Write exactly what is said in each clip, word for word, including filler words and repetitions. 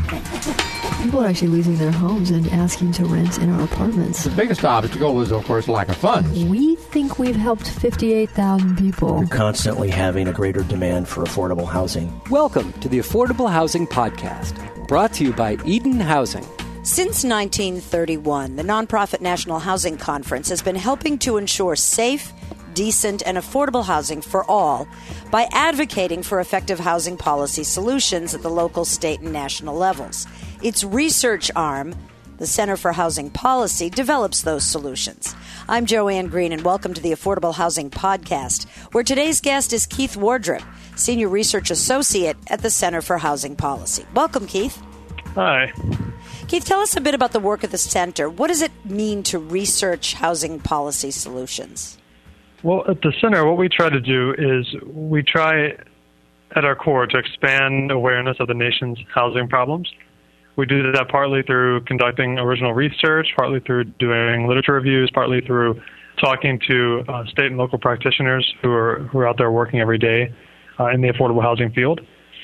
People are actually losing their homes and asking to rent in our apartments. The biggest obstacle is, of course, lack of funds. We think we've helped fifty-eight thousand people. We're constantly having a greater demand for affordable housing. Welcome to the Affordable Housing Podcast, brought to you by Eden Housing. Since nineteen thirty-one, the nonprofit National Housing Conference has been helping to ensure safe, decent, and affordable housing for all by advocating for effective housing policy solutions at the local, state, and national levels. Its research arm, the Center for Housing Policy, develops those solutions. I'm Joanne Green, and welcome to the Affordable Housing Podcast, where today's guest is Keith Wardrop, Senior Research Associate at the Center for Housing Policy. Welcome, Keith. Hi. Keith, tell us a bit about the work of the center. What does it mean to research housing policy solutions? Well, at the center, what we try to do is we try at our core to expand awareness of the nation's housing problems. We do that partly through conducting original research, partly through doing literature reviews, partly through talking to uh, state and local practitioners who are who are out there working every day uh, in the affordable housing field.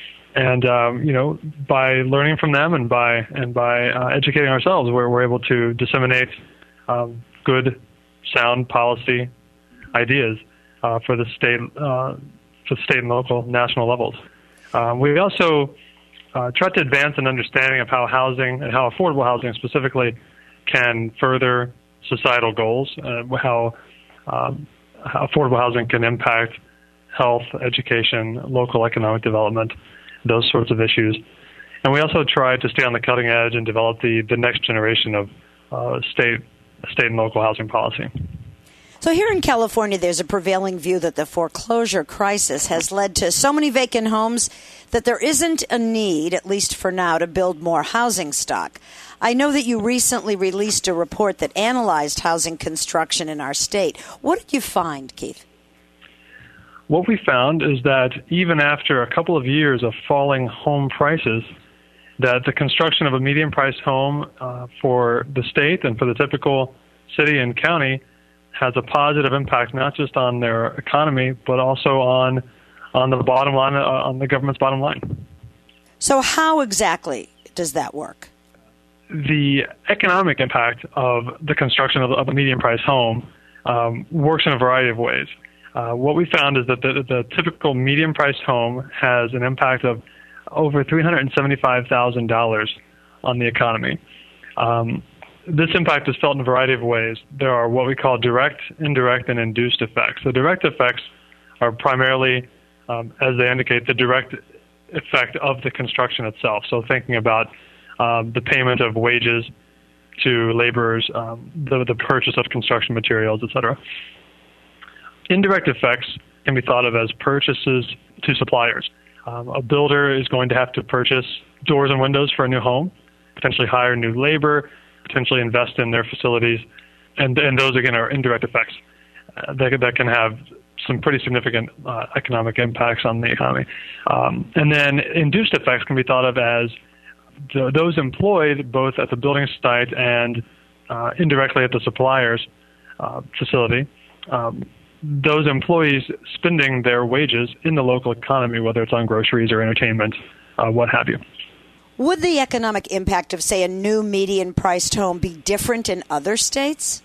And um, you know, by learning from them and by and by uh, educating ourselves, we're we're able to disseminate um, good, sound policy ideas uh, for the state, uh, for state and local, national levels. Um, we also uh, try to advance an understanding of how housing and how affordable housing specifically can further societal goals, uh, how, um, how affordable housing can impact health, education, local economic development, those sorts of issues. And we also try to stay on the cutting edge and develop the, the next generation of uh, state, state and local housing policy. So here in California, there's a prevailing view that the foreclosure crisis has led to so many vacant homes that there isn't a need, at least for now, to build more housing stock. I know that you recently released a report that analyzed housing construction in our state. What did you find, Keith? What we found is that even after a couple of years of falling home prices, that the construction of a medium-priced home uh, for the state and for the typical city and county has a positive impact not just on their economy, but also on on the bottom line, uh, on the government's bottom line. So how exactly does that work? The economic impact of the construction of, of a medium-priced home um, works in a variety of ways. Uh, what we found is that the, the typical medium-priced home has an impact of over three hundred seventy-five thousand dollars on the economy. Um, This impact is felt in a variety of ways. There are what we call direct, indirect, and induced effects. The direct effects are primarily, um, as they indicate, the direct effect of the construction itself. So thinking about um, the payment of wages to laborers, um, the, the purchase of construction materials, et cetera. Indirect effects can be thought of as purchases to suppliers. Um, a builder is going to have to purchase doors and windows for a new home, potentially hire new labor, potentially invest in their facilities, and and those again are indirect effects uh, that that can have some pretty significant uh, economic impacts on the economy. Um, and then induced effects can be thought of as the, those employed both at the building site and uh, indirectly at the supplier's uh, facility. Um, those employees spending their wages in the local economy, whether it's on groceries or entertainment, uh, what have you. Would the economic impact of, say, a new median-priced home be different in other states?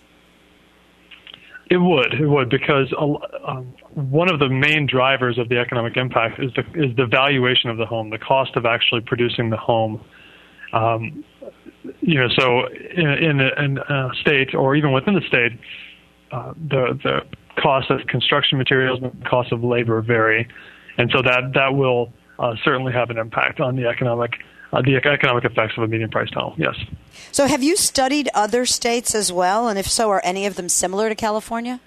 It would. It would, because um, one of the main drivers of the economic impact is the is the valuation of the home, the cost of actually producing the home. Um, you know, so in, in, a, in a state, or even within the state, uh, the the cost of construction materials and the cost of labor vary, and so that that will uh, certainly have an impact on the economic. Uh, the economic effects of a medium-priced home, yes. So have you studied other states as well? And if so, are any of them similar to California?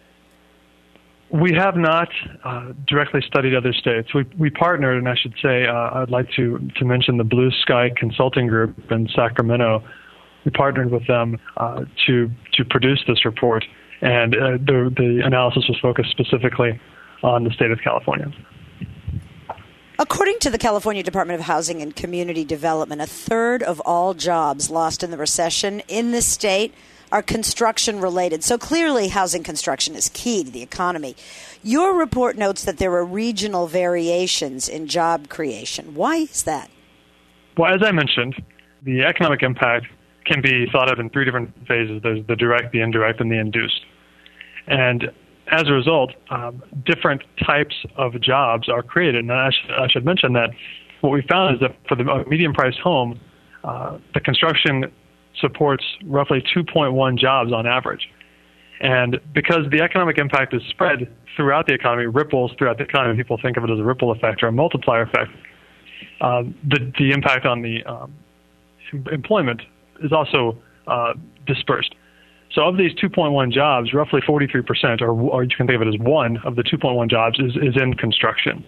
We have not uh, directly studied other states. We we partnered, and I should say, uh, I'd like to, to mention the Blue Sky Consulting Group in Sacramento. We partnered with them uh, to to produce this report, and uh, the, the analysis was focused specifically on the state of California. According to the California Department of Housing and Community Development, a third of all jobs lost in the recession in this state are construction-related. So clearly housing construction is key to the economy. Your report notes that there are regional variations in job creation. Why is that? Well, as I mentioned, The economic impact can be thought of in three different phases. There's the direct, the indirect, and the induced. And as a result, um, different types of jobs are created. And I, sh- I should mention that what we found is that for the medium-priced home, uh, the construction supports roughly two point one jobs on average. And because the economic impact is spread throughout the economy, ripples throughout the economy, people think of it as a ripple effect or a multiplier effect, uh, the, the impact on the um, employment is also uh, dispersed. So of these two point one jobs, roughly forty-three percent, or, or you can think of it as one of the two point one jobs, is, is in construction.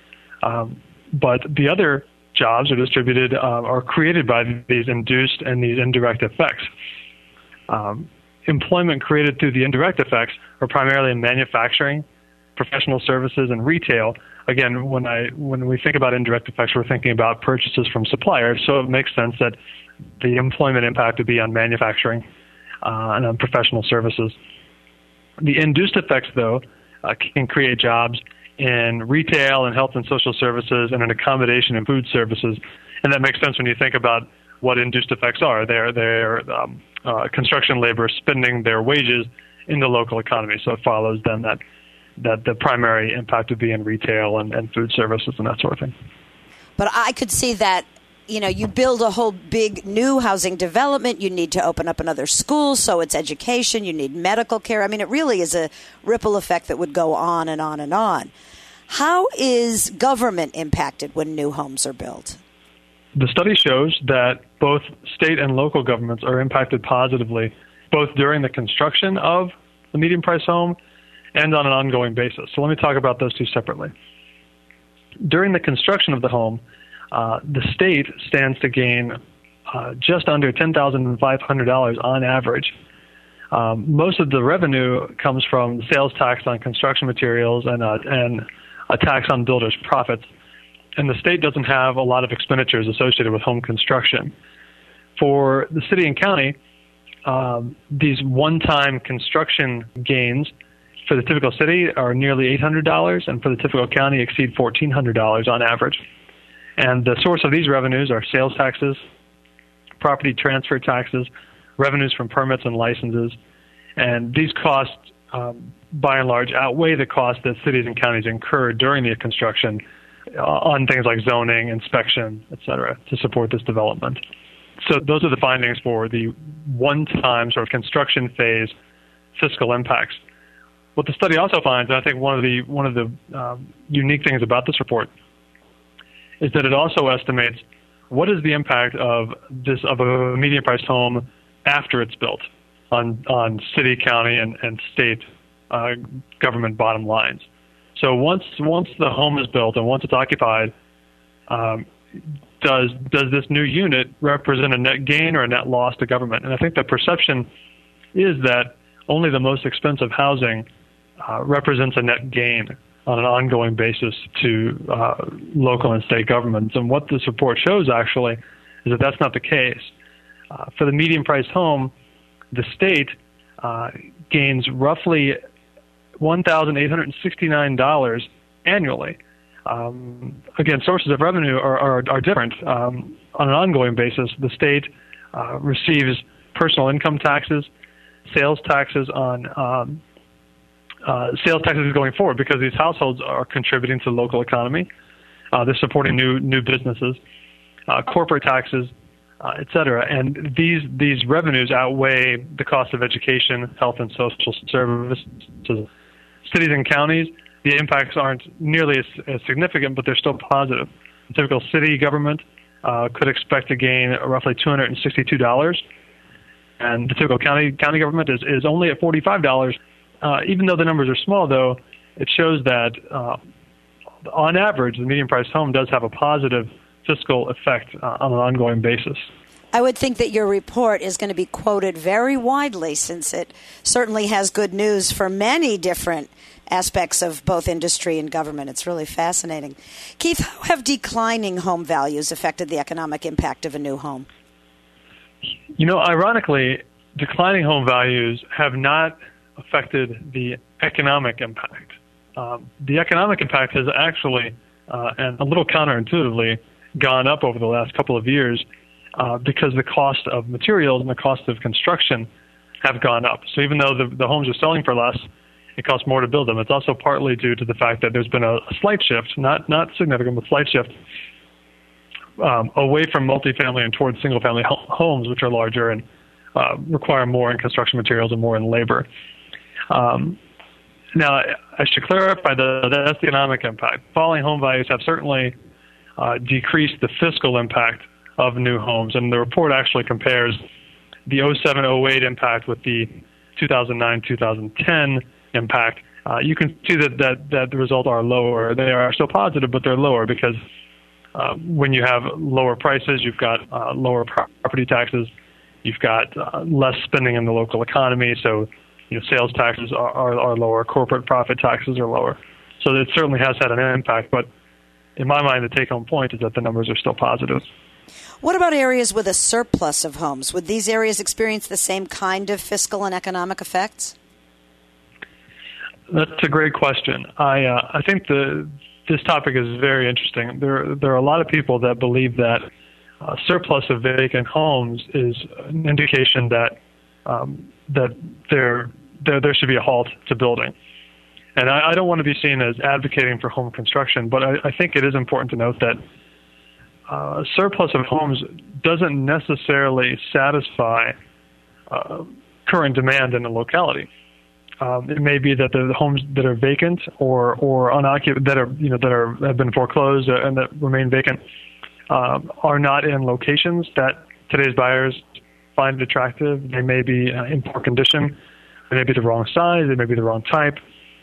Um, but the other jobs are distributed, uh, are created by these induced and these indirect effects. Um, employment created through the indirect effects are primarily in manufacturing, professional services, and retail. Again, when I when we think about indirect effects, we're thinking about purchases from suppliers, so it makes sense that the employment impact would be on manufacturing uh, and on professional services. The induced effects, though, uh, can create jobs in retail and health and social services and in accommodation and food services, and that makes sense when you think about what induced effects are. They're, they're um, uh, construction labor spending their wages in the local economy, so it follows then that that the primary impact would be in retail and, and food services and that sort of thing. But I could see that, you know, you build a whole big new housing development, you need to open up another school, so it's education, you need medical care. I mean, it really is a ripple effect that would go on and on and on. How is government impacted when new homes are built? The study shows that both state and local governments are impacted positively, both during the construction of the medium-price home and on an ongoing basis. So let me talk about those two separately. During the construction of the home, uh, the state stands to gain uh, just under ten thousand five hundred dollars on average. Um, most of the revenue comes from sales tax on construction materials and, uh, and a tax on builders' profits. And the state doesn't have a lot of expenditures associated with home construction. For the city and county, um, these one-time construction gains for the typical city are nearly eight hundred dollars, and for the typical county exceed fourteen hundred dollars on average. And the source of these revenues are sales taxes, property transfer taxes, revenues from permits and licenses. And these costs, um, by and large, outweigh the costs that cities and counties incur during the construction uh, on things like zoning, inspection, et cetera, to support this development. So those are the findings for the one-time sort of construction phase fiscal impacts. What the study also finds, and I think one of the one of the um, unique things about this report, is that it also estimates what is the impact of this of a medium-priced home after it's built on on city, county, and and state uh, government bottom lines. So once once the home is built and once it's occupied, um, does does this new unit represent a net gain or a net loss to government? And I think the perception is that only the most expensive housing Uh, represents a net gain on an ongoing basis to uh, local and state governments. And what this report shows, actually, is that that's not the case. Uh, for the medium-priced home, the state uh, gains roughly one thousand eight hundred sixty-nine dollars annually. Um, again, sources of revenue are, are, are different. Um, on an ongoing basis, the state uh, receives personal income taxes, sales taxes on um, Uh, sales taxes going forward because these households are contributing to the local economy. Uh, they're supporting new new businesses, uh, corporate taxes, uh, et cetera. And these these revenues outweigh the cost of education, health, and social services. Cities and counties, the impacts aren't nearly as, as significant, but they're still positive. The typical city government uh, could expect to gain roughly two hundred sixty-two dollars, and the typical county county government is, is only at forty-five dollars. Uh, even though the numbers are small, though, it shows that uh, on average, the medium-priced home does have a positive fiscal effect uh, on an ongoing basis. I would think that your report is going to be quoted very widely since it certainly has good news for many different aspects of both industry and government. It's really fascinating. Keith, how have declining home values affected the economic impact of a new home? You know, ironically, declining home values have not affected the economic impact. Um, the economic impact has actually, uh, and a little counterintuitively, gone up over the last couple of years uh, because the cost of materials and the cost of construction have gone up. So even though the, the homes are selling for less, it costs more to build them. It's also partly due to the fact that there's been a, a slight shift, not not significant, but slight shift um, away from multifamily and towards single-family ho- homes, which are larger and uh, require more in construction materials and more in labor. Um, now, I should clarify that that's the economic impact. Falling home values have certainly uh, decreased the fiscal impact of new homes, and the report actually compares the oh seven oh eight impact with the two thousand nine two thousand ten impact. Uh, you can see that, that, that the results are lower. They are still positive, but they're lower because uh, when you have lower prices, you've got uh, lower property taxes, you've got uh, less spending in the local economy, so you know, sales taxes are, are, are lower, corporate profit taxes are lower. So it certainly has had an impact, but in my mind, the take-home point is that the numbers are still positive. What about areas with a surplus of homes? Would these areas experience the same kind of fiscal and economic effects? That's a great question. I uh, I think the this topic is very interesting. There there are a lot of people that believe that a surplus of vacant homes is an indication that um, that there, there there should be a halt to building. And I, I don't want to be seen as advocating for home construction, but I, I think it is important to note that uh, a surplus of homes doesn't necessarily satisfy uh, current demand in the locality. Um, it may be that the homes that are vacant or or unoccupied, that are you know that are have been foreclosed and that remain vacant, um, are not in locations that today's buyers find attractive. They may be uh, in poor condition. They may be the wrong size. They may be the wrong type.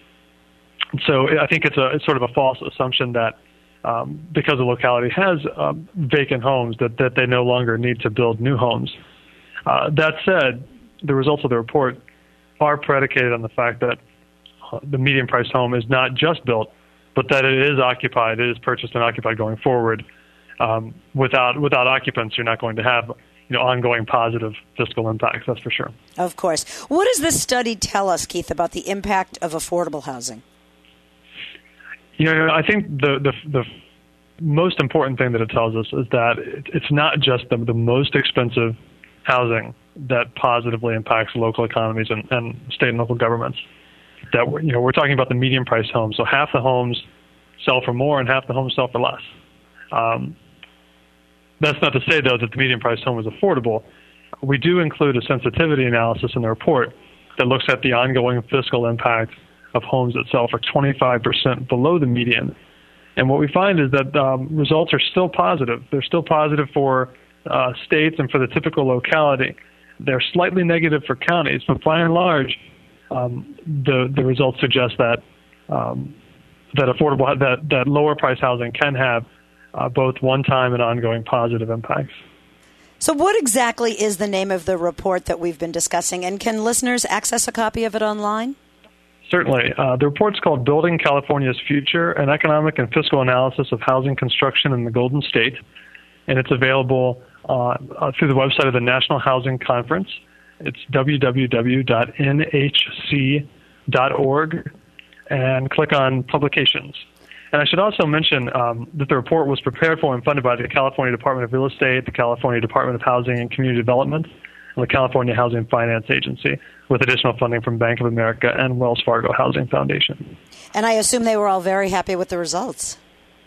So I think it's a it's sort of a false assumption that um, because the locality has um, vacant homes that that they no longer need to build new homes. Uh, that said, the results of the report are predicated on the fact that uh, the median price home is not just built, but that it is occupied, it is purchased and occupied going forward. Um, without without occupants, you're not going to have you know ongoing positive fiscal impacts. That's for sure. Of course. What does this study tell us, Keith, about the impact of affordable housing? You know, I think the the, the most important thing that it tells us is that it, it's not just the, the most expensive housing that positively impacts local economies and, and state and local governments. That we're, you know, we're talking about the median price homes. So half the homes sell for more and half the homes sell for less. Um, that's not to say, though, that the median price home is affordable. We do include a sensitivity analysis in the report that looks at the ongoing fiscal impact of homes that sell for twenty-five percent below the median. And what we find is that um, results are still positive. They're still positive for uh, states and for the typical locality. They're slightly negative for counties, but by and large, um, the the results suggest that um, that affordable that that lower price housing can have uh, both one-time and ongoing positive impacts. So, what exactly is the name of the report that we've been discussing, and can listeners access a copy of it online? Certainly. Uh, the report's called "Building California's Future: An Economic and Fiscal Analysis of Housing Construction in the Golden State," and it's available Uh, uh, through the website of the National Housing Conference. It's w w w dot n h c dot org and click on Publications. And I should also mention um, that the report was prepared for and funded by the California Department of Real Estate, the California Department of Housing and Community Development, and the California Housing Finance Agency, with additional funding from Bank of America and Wells Fargo Housing Foundation. And I assume they were all very happy with the results.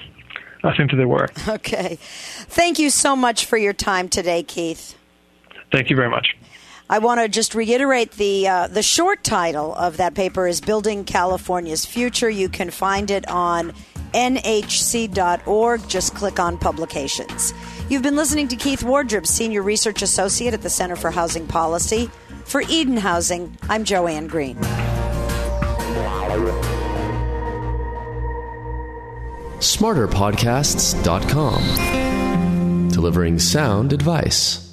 I think that they were. Okay. Thank you so much for your time today, Keith. Thank you very much. I want to just reiterate the uh, the short title of that paper is Building California's Future. You can find it on N H C dot org. Just click on Publications. You've been listening to Keith Wardrop, Senior Research Associate at the Center for Housing Policy. For Eden Housing, I'm Joanne Green. smarter podcasts dot com, delivering sound advice.